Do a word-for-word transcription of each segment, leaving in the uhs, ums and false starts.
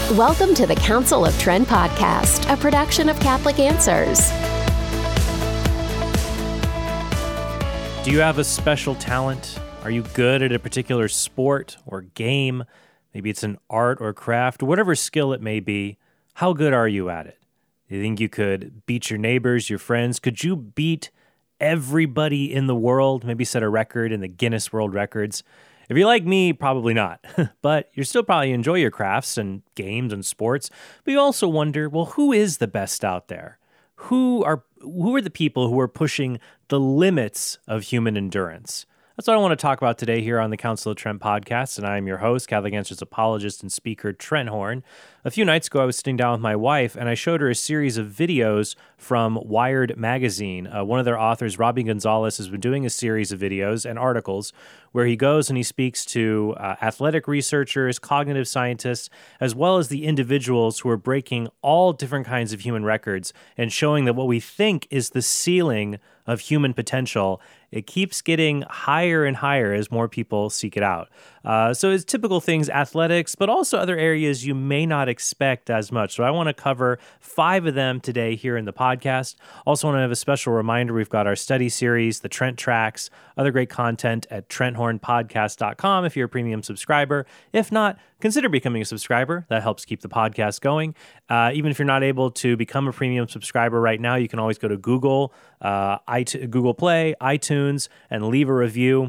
Welcome to the Council of Trent podcast, a production of Catholic Answers. Do you have a special talent? Are you good at a particular sport or game? Maybe it's an art or craft, or whatever skill it may be. How good are you at it? Do you think you could beat your neighbors, your friends? Could you beat everybody in the world? Maybe set a record in the Guinness World Records? If you're like me, probably not. But you still probably enjoy your crafts and games and sports. But you also wonder, well, who is the best out there? Who are who are the people who are pushing the limits of human endurance? That's what I want to talk about today here on the Council of Trent podcast, and I am your host, Catholic Answers apologist and speaker, Trent Horn. A few nights ago, I was sitting down with my wife, and I showed her a series of videos from Wired magazine. Uh, one of their authors, Robbie Gonzalez, has been doing a series of videos and articles where he goes and he speaks to uh, athletic researchers, cognitive scientists, as well as the individuals who are breaking all different kinds of human records and showing that what we think is the ceiling of human potential, it keeps getting higher and higher as more people seek it out. Uh, so it's typical things, athletics, but also other areas you may not expect as much. So I want to cover five of them today here in the podcast. Also want to have a special reminder, we've got our study series, the Trent Tracks, other great content at trent horn podcast dot com if you're a premium subscriber. If not, consider becoming a subscriber. That helps keep the podcast going. Uh, even if you're not able to become a premium subscriber right now, you can always go to Google, uh, iTunes, Google Play, iTunes, and leave a review.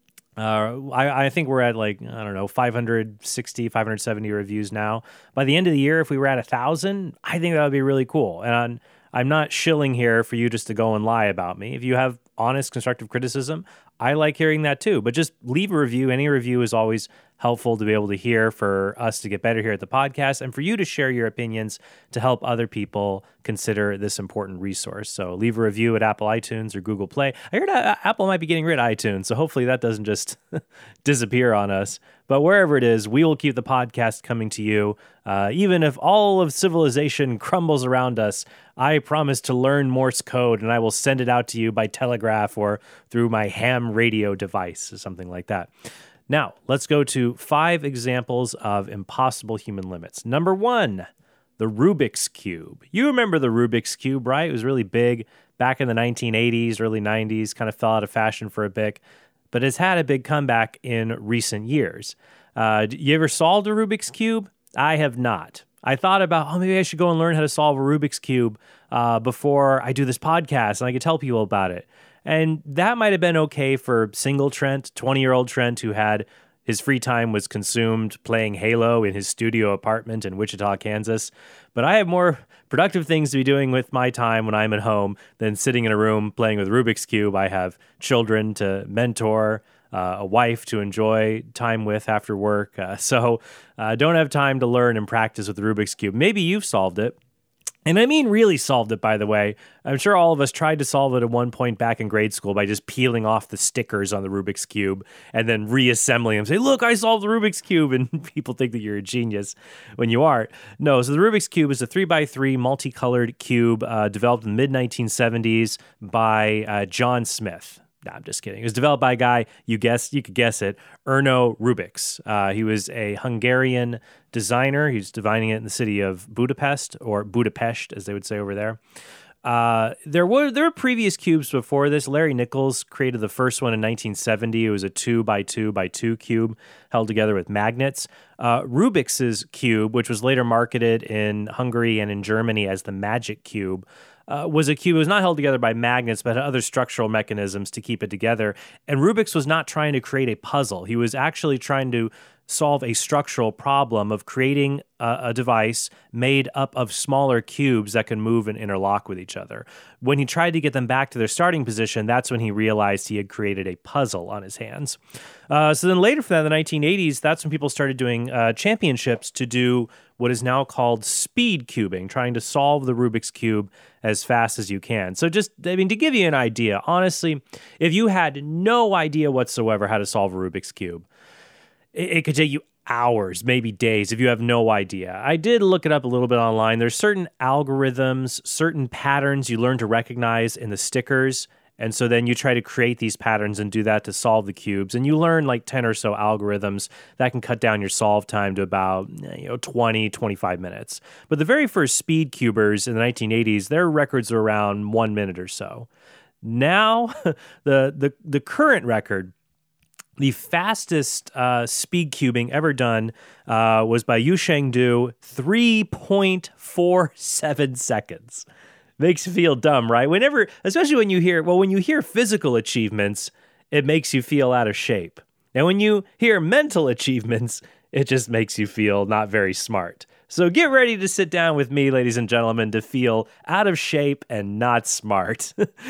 Uh, I, I think we're at like, I don't know, five hundred sixty, five hundred seventy reviews now. By the end of the year, if we were at one thousand, I think that would be really cool. And I'm, I'm not shilling here for you just to go and lie about me. If you have honest, constructive criticism, I like hearing that too. But just leave a review. Any review is always helpful to be able to hear for us to get better here at the podcast and for you to share your opinions to help other people consider this important resource. So leave a review at Apple iTunes or Google Play. I heard uh, Apple might be getting rid of iTunes, so hopefully that doesn't just disappear on us. But wherever it is, we will keep the podcast coming to you. Uh, even if all of civilization crumbles around us, I promise to learn Morse code, and I will send it out to you by telegraph or through my ham radio device or something like that. Now, let's go to five examples of impossible human limits. Number one, the Rubik's Cube. You remember the Rubik's Cube, right? It was really big back in the nineteen eighties, early nineties, kind of fell out of fashion for a bit, but it's had a big comeback in recent years. Uh, you ever solved a Rubik's Cube? I have not. I thought about, oh, maybe I should go and learn how to solve a Rubik's Cube uh, before I do this podcast and I could tell people about it. And that might have been okay for single Trent, twenty-year-old Trent, who had his free time was consumed playing Halo in his studio apartment in Wichita, Kansas. But I have more productive things to be doing with my time when I'm at home than sitting in a room playing with Rubik's Cube. I have children to mentor, uh, a wife to enjoy time with after work. Uh, so I uh, don't have time to learn and practice with the Rubik's Cube. Maybe you've solved it. And I mean really solved it, by the way. I'm sure all of us tried to solve it at one point back in grade school by just peeling off the stickers on the Rubik's Cube and then reassembling them. Say, look, I solved the Rubik's Cube. And people think that you're a genius when you aren't. No, so the Rubik's Cube is a three by three multicolored cube uh, developed in the mid nineteen seventies by uh, John Smith. No, I'm just kidding. It was developed by a guy, you guessed, you could guess it, Erno Rubix. Uh, he was a Hungarian designer. He was designing it in the city of Budapest, or Budapest, as they would say over there. Uh, there were there were previous cubes before this. Larry Nichols created the first one in nineteen seventy. It was a two by two by two cube held together with magnets. Uh, Rubix's cube, which was later marketed in Hungary and in Germany as the Magic Cube, Uh, was a cube. It was not held together by magnets, but had other structural mechanisms to keep it together. And Rubix was not trying to create a puzzle. He was actually trying to solve a structural problem of creating a, a device made up of smaller cubes that can move and interlock with each other. When he tried to get them back to their starting position, that's when he realized he had created a puzzle on his hands. Uh, so then later from that, in the nineteen eighties, that's when people started doing uh, championships to do what is now called speed cubing, trying to solve the Rubik's Cube as fast as you can. So just, I mean, to give you an idea, honestly, if you had no idea whatsoever how to solve a Rubik's Cube, it, it could take you hours, maybe days, if you have no idea. I did look it up a little bit online. There's certain algorithms, certain patterns you learn to recognize in the stickers And so then you try to create these patterns and do that to solve the cubes. And you learn like ten or so algorithms that can cut down your solve time to about you know twenty, twenty-five minutes. But the very first speed cubers in the nineteen eighties, their records are around one minute or so. Now, the the the current record, the fastest uh, speed cubing ever done uh, was by Yusheng Du, three point four seven seconds. Makes you feel dumb, right? Whenever, especially when you hear, well, when you hear physical achievements, it makes you feel out of shape. And when you hear mental achievements, it just makes you feel not very smart. So get ready to sit down with me, ladies and gentlemen, to feel out of shape and not smart.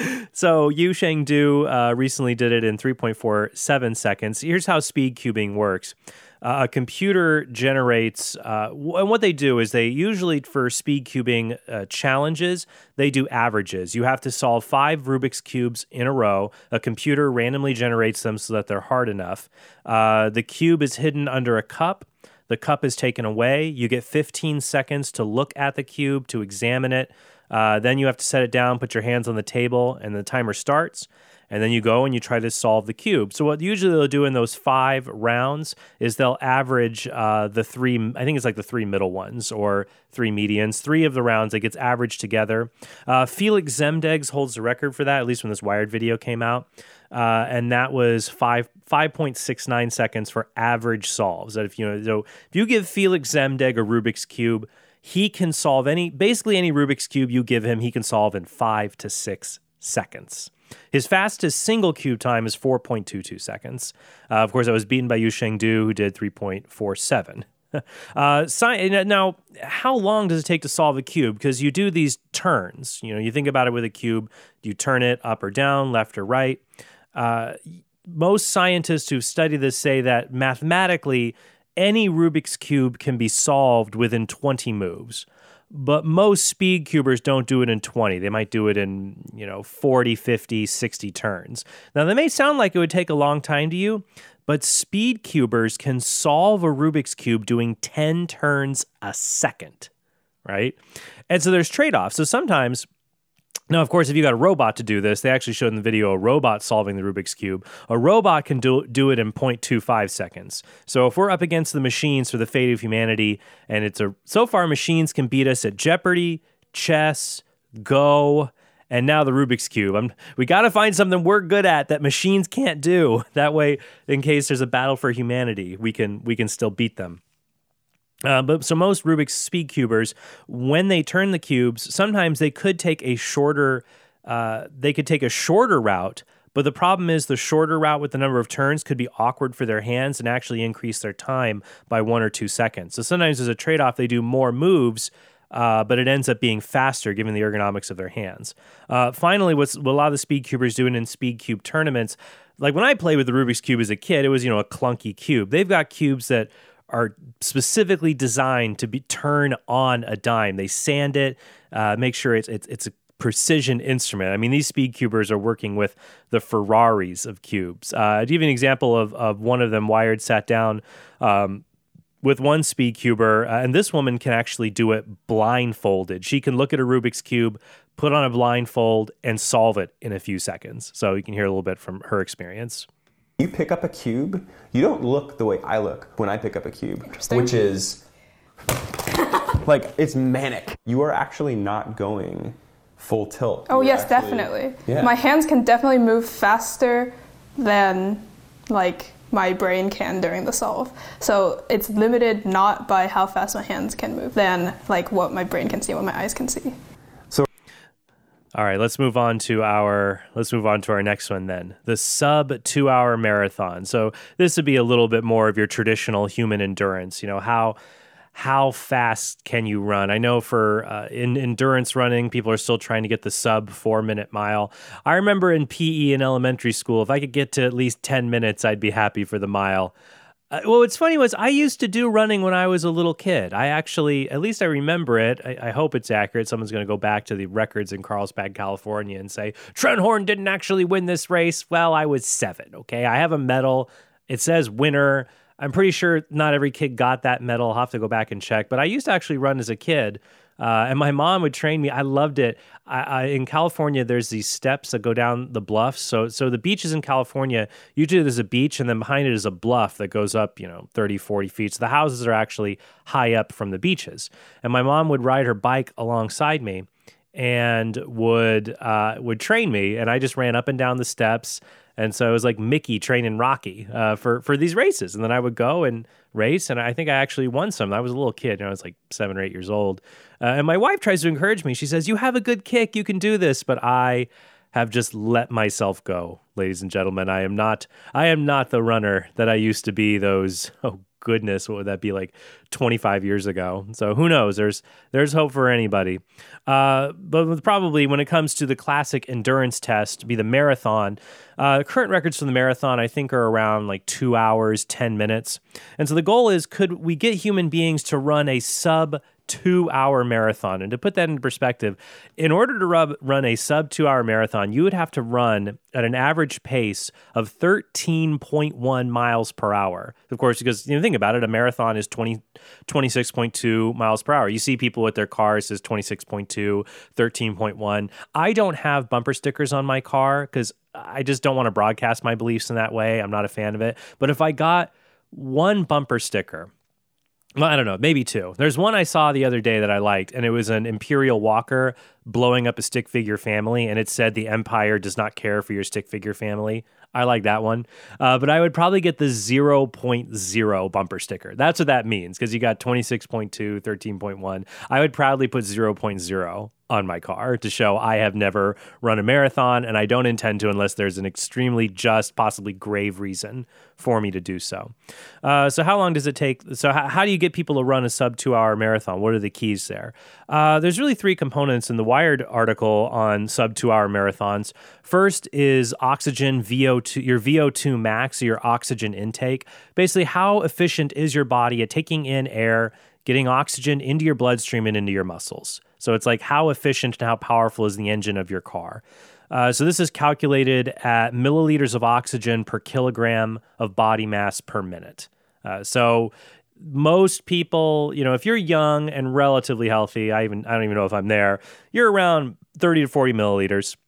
So Yusheng Du uh, recently did it in three point four seven seconds. Here's how speed cubing works. Uh, a computer generates, uh, w- and what they do is they usually, for speed cubing uh, challenges, they do averages. You have to solve five Rubik's Cubes in a row. A computer randomly generates them so that they're hard enough. Uh, the cube is hidden under a cup. The cup is taken away. You get fifteen seconds to look at the cube, to examine it. Uh, then you have to set it down, put your hands on the table, and the timer starts. And then you go and you try to solve the cube. So what usually they'll do in those five rounds is they'll average uh, the three, I think it's like the three middle ones or three medians. Three of the rounds, it gets averaged together. Uh, Felix Zemdegs holds the record for that, at least when this Wired video came out. Uh, and that was five five point six nine seconds for average solves. That if you know, so if you give Felix Zemdeg a Rubik's Cube, he can solve any, basically any Rubik's Cube you give him, he can solve in five to six seconds. His fastest single cube time is four point two two seconds. Uh, of course, I was beaten by Yusheng Du, who did three point four seven. uh, sci- now, how long does it take to solve a cube? Because you do these turns. You know, you think about it with a cube. You turn it up or down, left or right. Uh, most scientists who study this say that mathematically, any Rubik's Cube can be solved within twenty moves. But most speed cubers don't do it in twenty. They might do it in, you know, forty, fifty, sixty turns. Now, that may sound like it would take a long time to you, but speed cubers can solve a Rubik's Cube doing ten turns a second, right? And so there's trade-offs. So sometimes, now, of course, if you got a robot to do this, they actually showed in the video a robot solving the Rubik's Cube. A robot can do, do it in zero point two five seconds. So if we're up against the machines for the fate of humanity, and it's a so far machines can beat us at Jeopardy, chess, Go, and now the Rubik's Cube. I'm, we got to find something we're good at that machines can't do. That way, in case there's a battle for humanity, we can we can still beat them. Uh, but so most Rubik's speed cubers, when they turn the cubes, sometimes they could take a shorter, uh, they could take a shorter route. But the problem is the shorter route with the number of turns could be awkward for their hands and actually increase their time by one or two seconds. So sometimes as a trade-off, they do more moves, uh, but it ends up being faster given the ergonomics of their hands. Uh, finally, what's, what a lot of the speed cubers doing in speed cube tournaments, like when I played with the Rubik's Cube as a kid, it was, you know, a clunky cube. They've got cubes that are specifically designed to be turn on a dime. They sand it, uh, make sure it's, it's it's a precision instrument. I mean, these speed cubers are working with the Ferraris of cubes. Uh, I'll give you an example of of one of them. Wired sat down um, with one speed cuber, uh, and this woman can actually do it blindfolded. She can look at a Rubik's Cube, put on a blindfold, and solve it in a few seconds. So you can hear a little bit from her experience. You pick up a cube, you don't look the way I look when I pick up a cube, which is like, it's manic. You are actually not going full tilt. Oh, You're yes, actually, definitely. Yeah. My hands can definitely move faster than like my brain can during the solve. So it's limited not by how fast my hands can move, than like what my brain can see, what my eyes can see. All right, let's move on to our let's move on to our next one then. The sub two hour marathon. So this would be a little bit more of your traditional human endurance. You know, how how fast can you run? I know for uh, in endurance running, people are still trying to get the sub four minute mile. I remember in P E in elementary school, if I could get to at least ten minutes, I'd be happy for the mile. Uh, well, what's funny was I used to do running when I was a little kid. I actually, at least I remember it. I, I hope it's accurate. Someone's going to go back to the records in Carlsbad, California and say, Trent Horn didn't actually win this race. Well, I was seven, okay? I have a medal. It says winner. I'm pretty sure not every kid got that medal. I'll have to go back and check. But I used to actually run as a kid. Uh, and my mom would train me. I loved it. I, I, in California, there's these steps that go down the bluffs. So so the beaches in California, usually there's a beach, and then behind it is a bluff that goes up, you know, thirty, forty feet. So the houses are actually high up from the beaches. And my mom would ride her bike alongside me and would uh, would train me. And I just ran up and down the steps. And so it was like Mickey training Rocky uh, for, for these races. And then I would go and race, and I think I actually won some. I was a little kid. You know, I was like seven or eight years old. Uh, and my wife tries to encourage me. She says, you have a good kick. You can do this. But I have just let myself go, ladies and gentlemen. I am not I am not the runner that I used to be those, oh, goodness, what would that be, like twenty-five years ago? So who knows? There's there's hope for anybody. Uh, but probably when it comes to the classic endurance test, be the marathon, uh, current records for the marathon, I think, are around like two hours, ten minutes. And so the goal is, could we get human beings to run a sub two-hour marathon? And to put that in perspective, in order to rub, run a sub two-hour marathon, you would have to run at an average pace of thirteen point one miles per hour. Of course, because, you know, think about it, a marathon is twenty, twenty-six point two miles per hour. You see people with their cars says twenty-six point two, thirteen point one. I don't have bumper stickers on my car because I just don't want to broadcast my beliefs in that way. I'm not a fan of it. But if I got one bumper sticker, well, I don't know, maybe two. There's one I saw the other day that I liked, and it was an Imperial Walker blowing up a stick figure family, and it said the Empire does not care for your stick figure family. I like that one. Uh, but I would probably get the zero point zero bumper sticker. That's what that means, because you got twenty-six point two, thirteen point one. I would proudly put zero point zero on my car to show I have never run a marathon, and I don't intend to unless there's an extremely just, possibly grave reason for me to do so. Uh, so how long does it take? So how, how do you get people to run a sub two-hour marathon? What are the keys there? Uh, there's really three components in the Wired article on sub two-hour marathons. First is oxygen V O two, your V O two max, or your oxygen intake. Basically, how efficient is your body at taking in air, getting oxygen into your bloodstream and into your muscles? So it's like, how efficient and how powerful is the engine of your car? Uh, so this is calculated at milliliters of oxygen per kilogram of body mass per minute. Uh, so most people, you know, if you're young and relatively healthy, I even I don't even know if I'm there, you're around thirty to forty milliliters.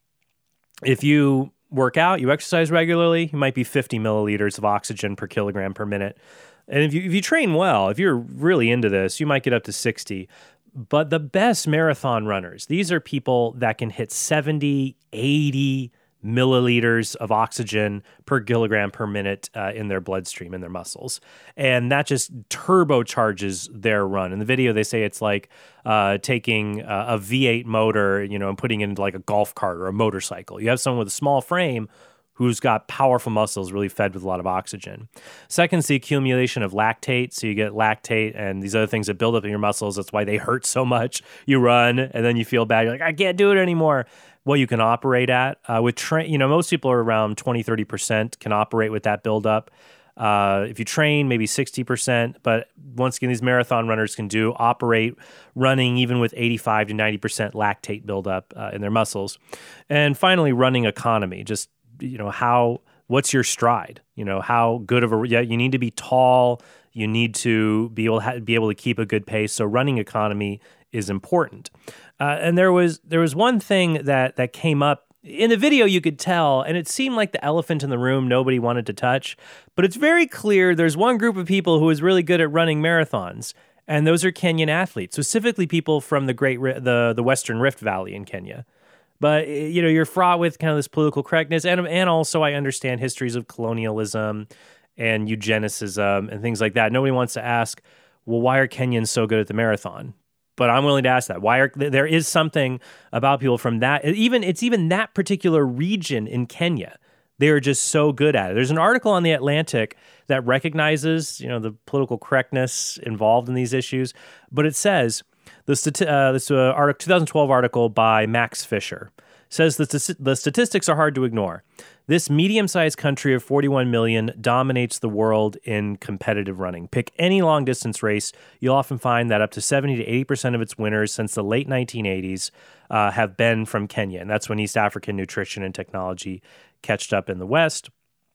If you work out, you exercise regularly, you might be fifty milliliters of oxygen per kilogram per minute. And if you if you train well, if you're really into this, you might get up to sixty. But the best marathon runners, these are people that can hit seventy, eighty milliliters of oxygen per kilogram per minute uh, in their bloodstream, in their muscles. And that just turbocharges their run. In the video, they say it's like uh, taking uh, a V eight motor, you know, and putting it into like a golf cart or a motorcycle. You have someone with a small frame who's got powerful muscles really fed with a lot of oxygen. Second is the accumulation of lactate. So you get lactate and these other things that build up in your muscles. That's why they hurt so much. You run and then you feel bad. You're like, I can't do it anymore. Well, you can operate at. Uh, with tra- you know, most people are around twenty, thirty percent can operate with that buildup. Uh, if you train, maybe sixty percent. But once again, these marathon runners can do operate running even with eighty-five to ninety percent lactate buildup uh, in their muscles. And finally, running economy. Just you know, how, what's your stride? You know, how good of a, yeah, you need to be tall. You need to be able to be able to keep a good pace. So running economy is important. Uh, and there was, there was one thing that, that came up in the video. You could tell, and it seemed like the elephant in the room nobody wanted to touch, but it's very clear there's one group of people who is really good at running marathons. And those are Kenyan athletes, specifically people from the great, the, the Western Rift Valley in Kenya. But, you know, you're fraught with kind of this political correctness. And, and also I understand histories of colonialism and eugenicism and things like that. Nobody wants to ask, well, why are Kenyans so good at the marathon? But I'm willing to ask that. Why are there is something about people from that, even it's even that particular region in Kenya. They are just so good at it. There's an article on The Atlantic that recognizes, you know, the political correctness involved in these issues. But it says, The stati- uh, this uh, article, twenty twelve article by Max Fisher says that the, the statistics are hard to ignore. This medium-sized country of forty-one million dominates the world in competitive running. Pick any long-distance race, you'll often find that up to seventy to eighty percent of its winners since the late nineteen eighties uh, have been from Kenya, and that's when East African nutrition and technology catched up in the West.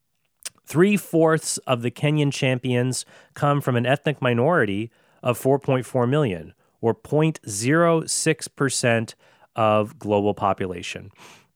Three-fourths of the Kenyan champions come from an ethnic minority of four point four million. or zero point zero six percent of global population.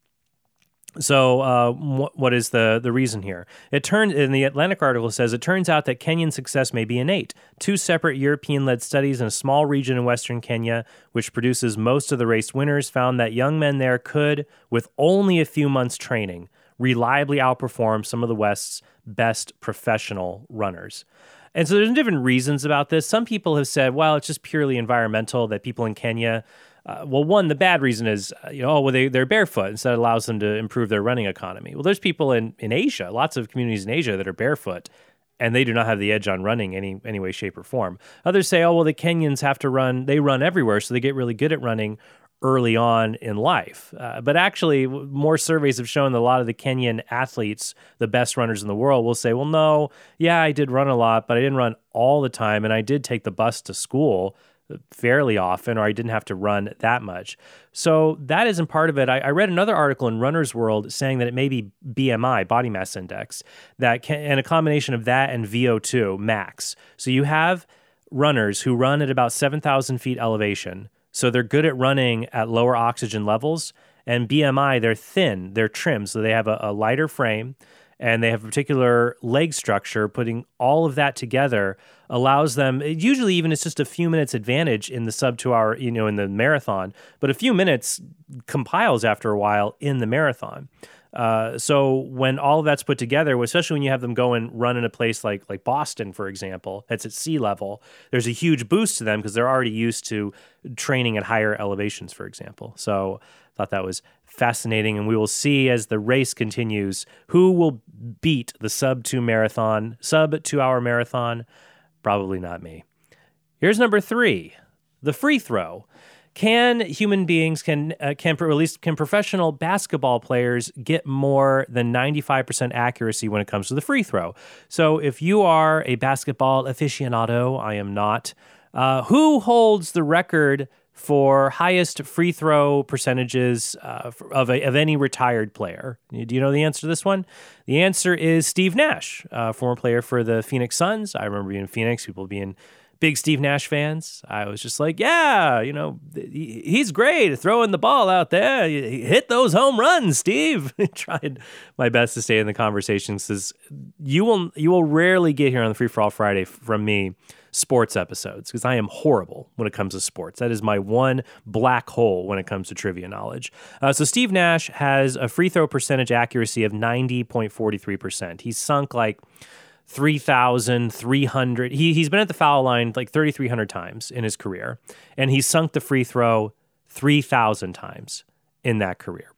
So uh, what is the, the reason here? It turned in the Atlantic article says it turns out that Kenyan success may be innate. Two separate European-led studies in a small region in western Kenya, which produces most of the race winners, found that young men there could, with only a few months training, reliably outperform some of the West's best professional runners. And so there's different reasons about this. Some people have said, well, it's just purely environmental, that people in Kenya Uh, well, one, the bad reason is, uh, you know, oh, well, they, they're barefoot, and so that allows them to improve their running economy. Well, there's people in, in Asia, lots of communities in Asia that are barefoot, and they do not have the edge on running any any way, shape, or form. Others say, oh, well, the Kenyans have to run, they run everywhere, so they get really good at running early on in life. Uh, but actually, more surveys have shown that a lot of the Kenyan athletes, the best runners in the world, will say, well, no, yeah, I did run a lot, but I didn't run all the time, and I did take the bus to school fairly often, or I didn't have to run that much. So that isn't part of it. I, I read another article in Runner's World saying that it may be B M I, body mass index, that can, and a combination of that and V O two max. So you have runners who run at about seven thousand feet elevation. So they're good at running at lower oxygen levels. And B M I, they're thin, they're trim. So they have a, a lighter frame, and they have a particular leg structure. Putting all of that together allows them, usually even it's just a few minutes advantage in the sub two hour, you know, in the marathon, but a few minutes compiles after a while in the marathon. Uh, so when all of that's put together, especially when you have them go and run in a place like like Boston, for example, that's at sea level, there's a huge boost to them because they're already used to training at higher elevations, for example. So I thought that was fascinating, and we will see as the race continues who will beat the sub two marathon, sub two hour marathon. Probably not me. Here's number three, the free throw. Can human beings, can uh, can or at least can professional basketball players get more than ninety-five percent accuracy when it comes to the free throw? So if you are a basketball aficionado, I am not, uh, who holds the record for highest free throw percentages uh, of a, of any retired player? Do you know the answer to this one? The answer is Steve Nash, uh, former player for the Phoenix Suns. I remember being in Phoenix, people being big Steve Nash fans. I was just like, yeah, you know, he's great throwing the ball out there. Hit those home runs, Steve. Tried my best to stay in the conversations, because you will you will rarely get here on the Free for All Friday from me sports episodes, because I am horrible when it comes to sports. That is my one black hole when it comes to trivia knowledge. Uh, so Steve Nash has a free throw percentage accuracy of ninety point four three percent. He's sunk like three thousand three hundred. He, he's been at the foul line like three thousand three hundred times in his career, and he's sunk the free throw three thousand times in that career.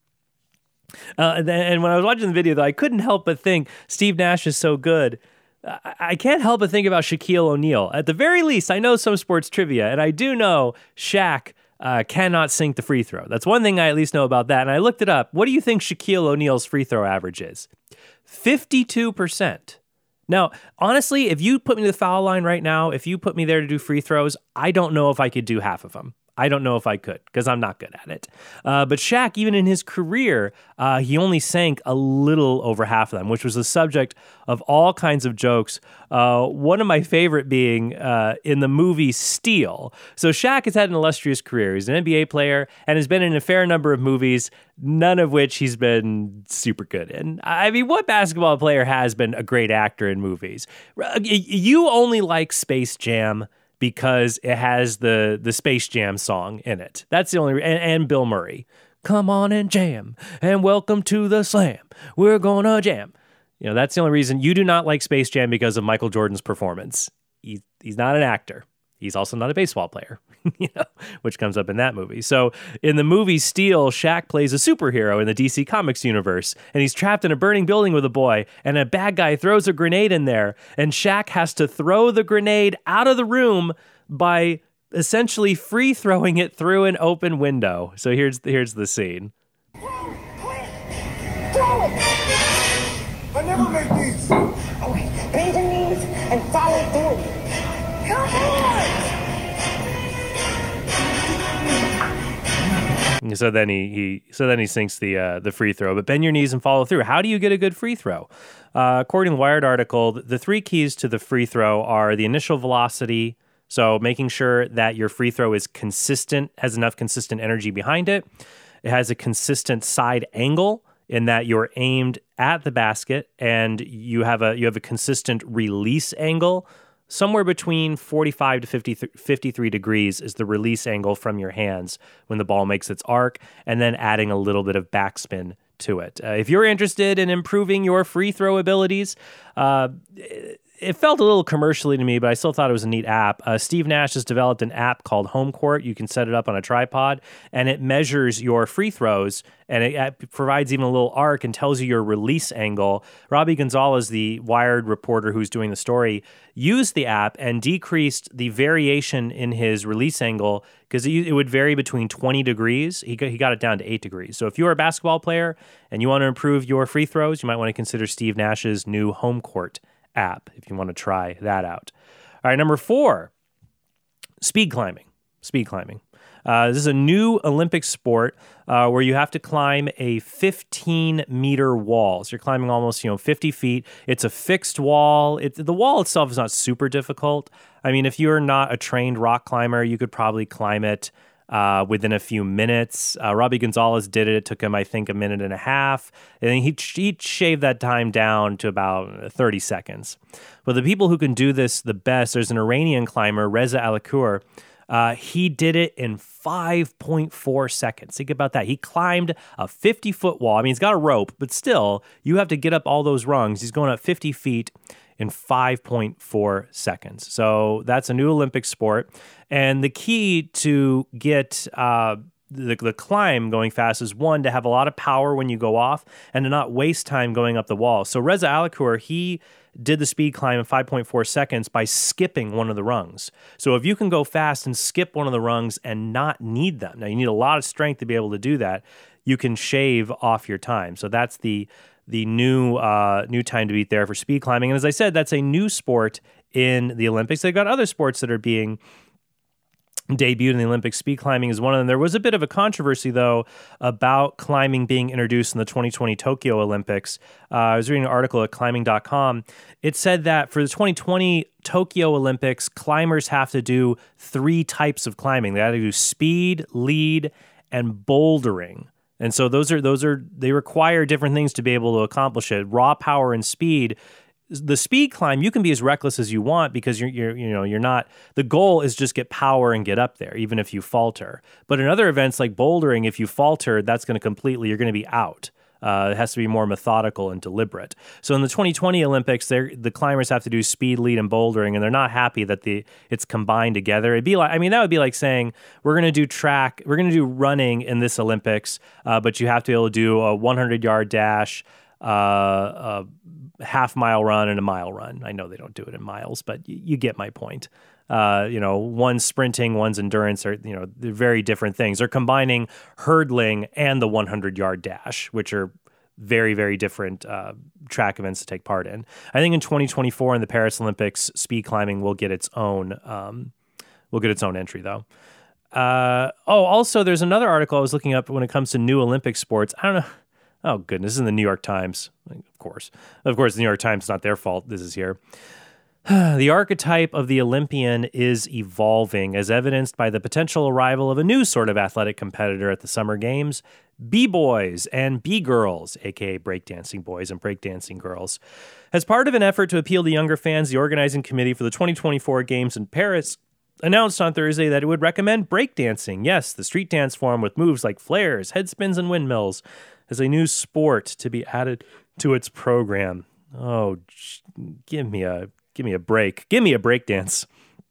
Uh, and, and when I was watching the video, though, I couldn't help but think Steve Nash is so good. I, I can't help but think about Shaquille O'Neal. At the very least, I know some sports trivia, and I do know Shaq uh, cannot sink the free throw. That's one thing I at least know about that, and I looked it up. What do you think Shaquille O'Neal's free throw average is? fifty-two percent. Now, honestly, if you put me to the foul line right now, if you put me there to do free throws, I don't know if I could do half of them. I don't know if I could, because I'm not good at it. Uh, but Shaq, even in his career, uh, he only sank a little over half of them, which was the subject of all kinds of jokes. Uh, one of my favorite being uh, in the movie Steel. So Shaq has had an illustrious career. He's an N B A player and has been in a fair number of movies, none of which he's been super good in. I mean, what basketball player has been a great actor in movies? You only like Space Jam because it has the the Space Jam song in it. That's the only, and, and Bill Murray. Come on and jam, and welcome to the slam. We're gonna jam. You know, that's the only reason. You do not like Space Jam because of Michael Jordan's performance. He, he's not an actor. He's also not a baseball player, you know, which comes up in that movie. So in the movie Steel, Shaq plays a superhero in the D C Comics universe, and he's trapped in a burning building with a boy, and a bad guy throws a grenade in there, and Shaq has to throw the grenade out of the room by essentially free throwing it through an open window. So here's here's the scene. Throw it! I never make these. Okay, bend your knees and follow through. Come on! So then he, he so then he sinks the uh, the free throw, but bend your knees and follow through. How do you get a good free throw? Uh, according to the Wired article, the three keys to the free throw are the initial velocity, So making sure that your free throw is consistent, has enough consistent energy behind it. It has a consistent side angle in that you're aimed at the basket and you have a you have a consistent release angle. Somewhere between forty-five to fifty, fifty-three degrees is the release angle from your hands when the ball makes its arc, and then adding a little bit of backspin to it. Uh, if you're interested in improving your free throw abilities, uh, it felt a little commercially to me, but I still thought it was a neat app. Uh, Steve Nash has developed an app called Home Court. You can set it up on a tripod, and it measures your free throws, and it, it provides even a little arc and tells you your release angle. Robbie Gonzalez, the Wired reporter who's doing the story, used the app and decreased the variation in his release angle because it, it would vary between twenty degrees. He got, he got it down to eight degrees. So if you're a basketball player and you want to improve your free throws, you might want to consider Steve Nash's new Home Court app if you want to try that out. All right, number four, speed climbing. Speed climbing. Uh, this is a new Olympic sport uh, where you have to climb a fifteen meter wall. So you're climbing almost, you know, fifty feet. It's a fixed wall. It, the wall itself is not super difficult. I mean, if you're not a trained rock climber, you could probably climb it Uh, within a few minutes. Uh, Robbie Gonzalez did it. It took him, I think, a minute and a half. And he, he shaved that time down to about thirty seconds. But the people who can do this the best, there's an Iranian climber, Reza Alakour. Uh, he did it in five point four seconds. Think about that. He climbed a fifty-foot wall. I mean, he's got a rope, but still, you have to get up all those rungs. He's going up fifty feet in five point four seconds. So that's a new Olympic sport. And the key to get uh, the, the climb going fast is, one, to have a lot of power when you go off and to not waste time going up the wall. So Reza Alakour, he did the speed climb in five point four seconds by skipping one of the rungs. So if you can go fast and skip one of the rungs and not need them, now you need a lot of strength to be able to do that, you can shave off your time. So that's the the new uh, new time to beat there for speed climbing. And as I said, that's a new sport in the Olympics. They've got other sports that are being debuted in the Olympics. Speed climbing is one of them. There was a bit of a controversy, though, about climbing being introduced in the twenty twenty Tokyo Olympics. Uh, I was reading an article at climbing dot com. It said that for the twenty twenty Tokyo Olympics, climbers have to do three types of climbing. They have to do speed, lead, and bouldering. And so those are those are they require different things to be able to accomplish it. Raw power and speed. The speed climb, you can be as reckless as you want because you're, you're you know you're not. The goal is just get power and get up there, even if you falter. But in other events like bouldering, if you falter, that's going to completely you're going to be out. Uh, it has to be more methodical and deliberate. So in the twenty twenty Olympics, the climbers have to do speed, lead, and bouldering, and they're not happy that the it's combined together. It'd be like, I mean, that would be like saying we're going to do track, we're going to do running in this Olympics, uh, but you have to be able to do a hundred yard dash, uh, a half mile run, and a mile run. I know they don't do it in miles, but y- you get my point. Uh, you know, one's sprinting, one's endurance, are, you know, they're very different things. They're combining hurdling and the hundred yard dash, which are very, very different uh, track events to take part in. I think in twenty twenty-four in the Paris Olympics, speed climbing will get its own, um, will get its own entry though. Uh, oh, also there's another article I was looking up when it comes to new Olympic sports. I don't know. Oh goodness, this is in the New York Times. Of course, of course, the New York Times, not their fault. This is here. The archetype of the Olympian is evolving, as evidenced by the potential arrival of a new sort of athletic competitor at the Summer Games, B-boys and B-girls, aka breakdancing boys and breakdancing girls. As part of an effort to appeal to younger fans, the organizing committee for the twenty twenty-four Games in Paris announced on Thursday that it would recommend breakdancing, yes, the street dance form with moves like flares, headspins, and windmills, as a new sport to be added to its program. Oh, give me a give me a break. Give me a breakdance.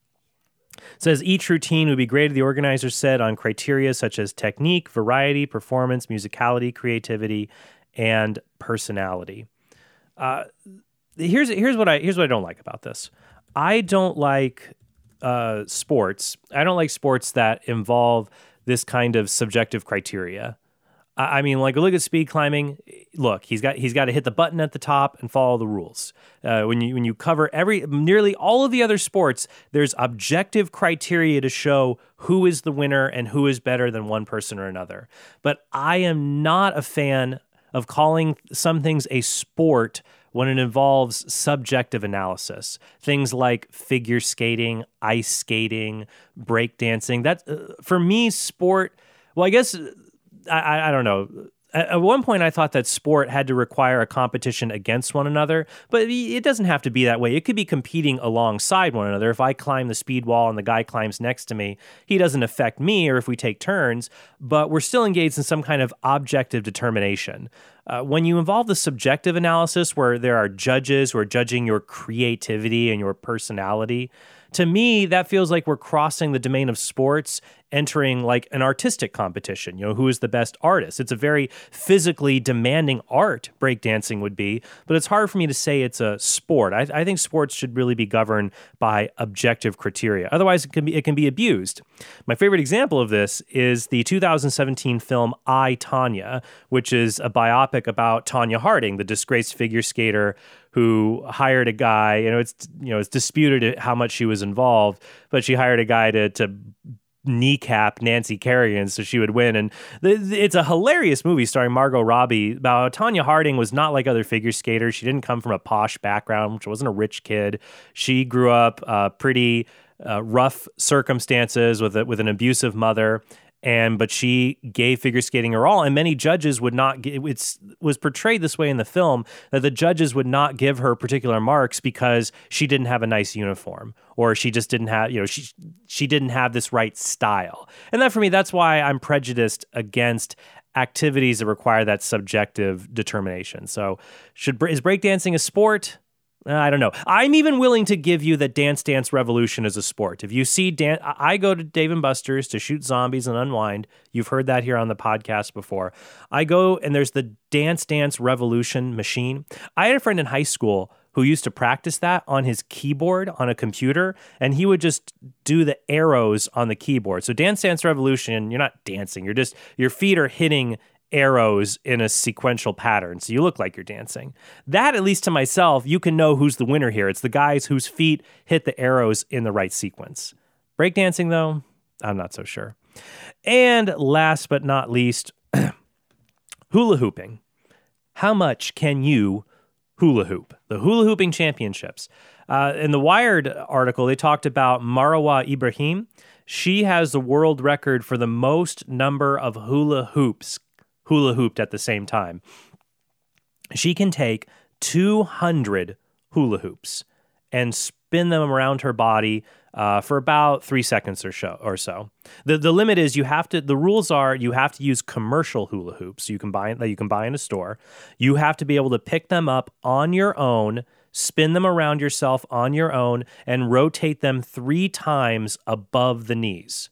It says each routine would be graded, the organizers said, on criteria such as technique, variety, performance, musicality, creativity, and personality. Uh, here's here's what I here's what I don't like about this. I don't like uh, sports. I don't like sports that involve this kind of subjective criteria. I mean, like, look at speed climbing. Look, he's got he's got to hit the button at the top and follow the rules. Uh, when you when you cover every nearly all of the other sports, there's objective criteria to show who is the winner and who is better than one person or another. But I am not a fan of calling some things a sport when it involves subjective analysis, things like figure skating, ice skating, breakdancing. That, uh, for me, sport, well, I guess, I, I don't know. At one point, I thought that sport had to require a competition against one another, but it doesn't have to be that way. It could be competing alongside one another. If I climb the speed wall and the guy climbs next to me, he doesn't affect me, or if we take turns, but we're still engaged in some kind of objective determination. Uh, when you involve the subjective analysis where there are judges who are judging your creativity and your personality, to me, that feels like we're crossing the domain of sports, entering like an artistic competition. You know, who is the best artist? It's a very physically demanding art, breakdancing would be, but it's hard for me to say it's a sport. I, I think sports should really be governed by objective criteria. Otherwise, it can be it can be abused. My favorite example of this is the two thousand seventeen film I, Tonya, which is a biopic about Tonya Harding, the disgraced figure skater who hired a guy. You know, it's you know it's disputed how much she was involved, but she hired a guy to to kneecap Nancy Kerrigan so she would win. And th- it's a hilarious movie starring Margot Robbie about how Tonya Harding was not like other figure skaters. She didn't come from a posh background. She wasn't a rich kid. She grew up uh, pretty uh, rough circumstances with a, with an abusive mother. And but she gave figure skating her all, and many judges would not. It was portrayed this way in the film that the judges would not give her particular marks because she didn't have a nice uniform, or she just didn't have, you know, she she didn't have this right style. And that for me, that's why I'm prejudiced against activities that require that subjective determination. So, should is breakdancing a sport? I don't know. I'm even willing to give you that Dance Dance Revolution is a sport. If you see, Dan- I go to Dave and Buster's to shoot zombies and unwind. You've heard that here on the podcast before. I go and there's the Dance Dance Revolution machine. I had a friend in high school who used to practice that on his keyboard on a computer, and he would just do the arrows on the keyboard. So Dance Dance Revolution, you're not dancing. You're just, your feet are hitting arrows in a sequential pattern, so you look like you're dancing. That, at least to myself, you can know who's the winner here. It's the guys whose feet hit the arrows in the right sequence. Breakdancing, though, I'm not so sure. And last but not least, hula hooping. How much can you hula hoop? The hula hooping championships. Uh, in the Wired article, they talked about Marwa Ibrahim. She has the world record for the most number of hula hoops hula hooped at the same time. She can take two hundred hula hoops and spin them around her body uh, for about three seconds or so. Or so. The the limit is you have to. The rules are you have to use commercial hula hoops. You can buy that you can buy in a store. You have to be able to pick them up on your own, spin them around yourself on your own, and rotate them three times above the knees.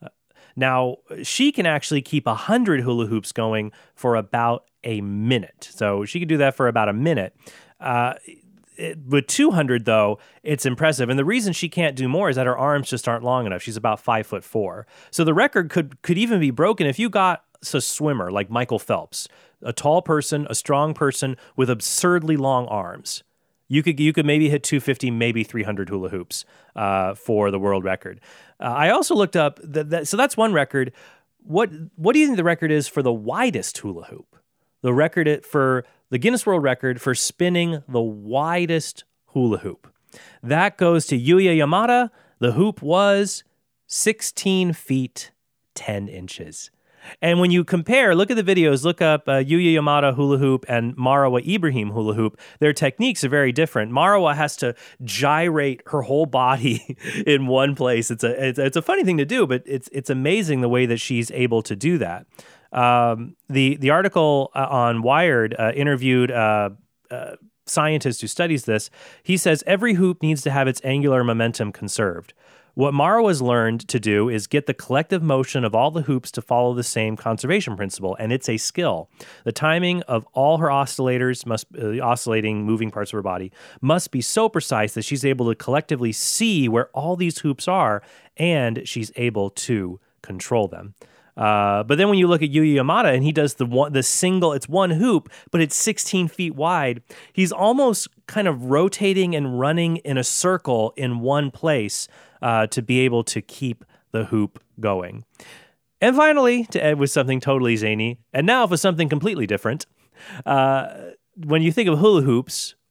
Now, she can actually keep one hundred hula hoops going for about a minute. So she can do that for about a minute. Uh, it, with two hundred, though, it's impressive. And the reason she can't do more is that her arms just aren't long enough. She's about five foot four. So the record could, could even be broken if you got a swimmer like Michael Phelps, a tall person, a strong person with absurdly long arms. You could you could maybe hit two fifty, maybe three hundred hula hoops uh, for the world record. Uh, I also looked up, that, that, so that's one record. What what do you think the record is for the widest hula hoop? The record it, for the Guinness World Record for spinning the widest hula hoop. That goes to Yuya Yamada. The hoop was sixteen feet, ten inches. And when you compare, look at the videos, look up uh, Yuya Yamada hula hoop and Marwa Ibrahim hula hoop. Their techniques are very different. Marwa has to gyrate her whole body in one place. It's a it's, it's a funny thing to do, but it's it's amazing the way that she's able to do that. Um, the the article uh, on Wired uh, interviewed uh, uh, scientist who studies this. He says every hoop needs to have its angular momentum conserved. What Marwa's learned to do is get the collective motion of all the hoops to follow the same conservation principle, and it's a skill. The timing of all her oscillators, must uh, oscillating, moving parts of her body, must be so precise that she's able to collectively see where all these hoops are, and she's able to control them. Uh, but then when you look at Yuya Yamada and he does the one, the single, it's one hoop, but it's sixteen feet wide. He's almost kind of rotating and running in a circle in one place uh, to be able to keep the hoop going. And finally, to end with something totally zany, and now for something completely different. Uh, when you think of hula hoops,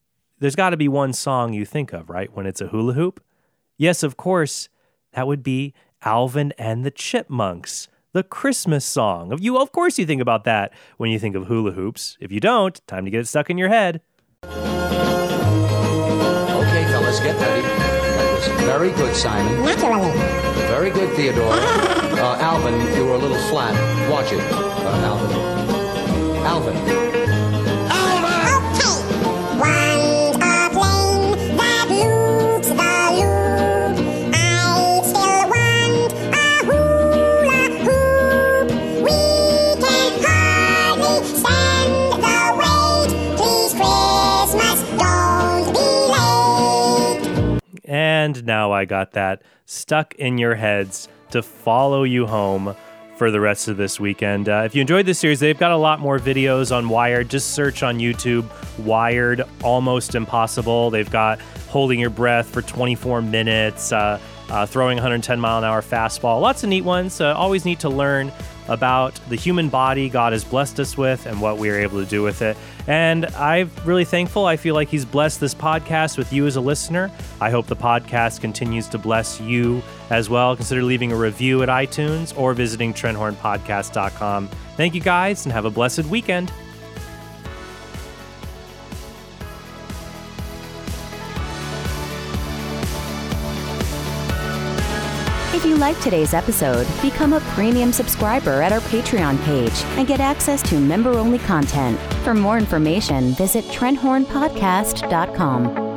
there's got to be one song you think of, right, when it's a hula hoop? Yes, of course, that would be Alvin and the Chipmunks, the Christmas song. You, of course you think about that when you think of hula hoops. If you don't, time to get it stuck in your head. Okay, fellas, get ready. That was very good, Simon. Naturally. Very good, Theodore. Uh, Alvin, you were a little flat. Watch it, uh, Alvin. Alvin. And now I got that stuck in your heads to follow you home for the rest of this weekend. Uh, if you enjoyed this series, they've got a lot more videos on Wired. Just search on YouTube, Wired Almost Impossible. They've got holding your breath for twenty-four minutes, uh, uh, throwing one hundred ten mile an hour fastball. Lots of neat ones. Uh, always neat to learn about the human body God has blessed us with and what we are able to do with it. And I'm really thankful. I feel like he's blessed this podcast with you as a listener. I hope the podcast continues to bless you as well. Consider leaving a review at iTunes or visiting Trent Horn Podcast dot com. Thank you guys and have a blessed weekend. If you liked today's episode, become a premium subscriber at our Patreon page and get access to member-only content. For more information, visit Trent Horn Podcast dot com.